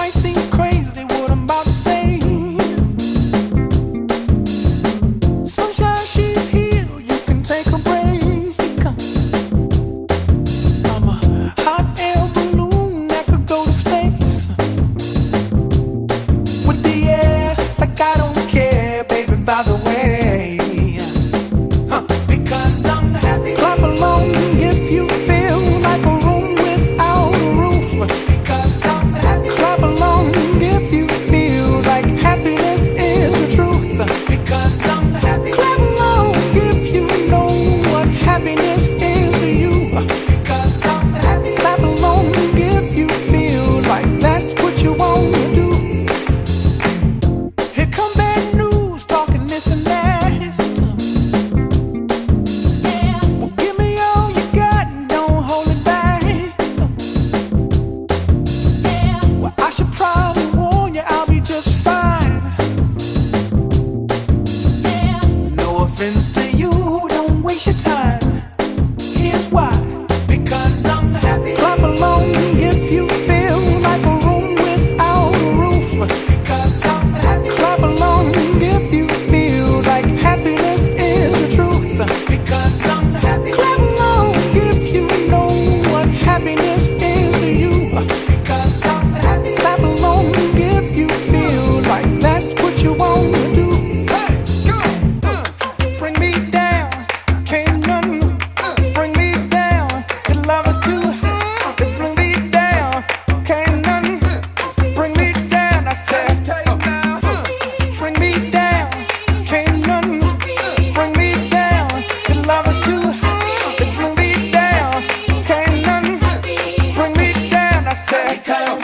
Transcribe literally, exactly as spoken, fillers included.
might seem crazy what I'm about to say. Sunshine, she's here, you can take a break. I'm a hot air balloon that could go to space. With the air, like I don't care, baby, by the way. Huh. Because I'm happy. Clap along if you feel like a room without a roof. Because I'm happy. Clap along if you feel like happiness is the truth. Because I'm happy. Clap along if you know what happiness is to you. Because I'm happy. Clap along if you feel like that's what you want to do. Here come bad news, talking this and that. Well, give me all you got and don't hold it back. Well, I should probably warn you, I'll be just fine. No offense to you, don't waste your time. Here's why. Because I'm happy. Clap along if you feel like a room without a roof. Because I'm happy. Clap along if you feel like happiness is the truth. Because I'm happy. Clap along if you know what happiness is to you. Because I'm happy. Clap along if you feel like that's what you want to do. Hey, go, uh, bring me down, can't none bring me down. Your love is too high, to bring me down, can't none bring me down. I said, uh, bring me down, can't none bring me down. Your love is too high, to bring me down, can't none bring me down. I said, because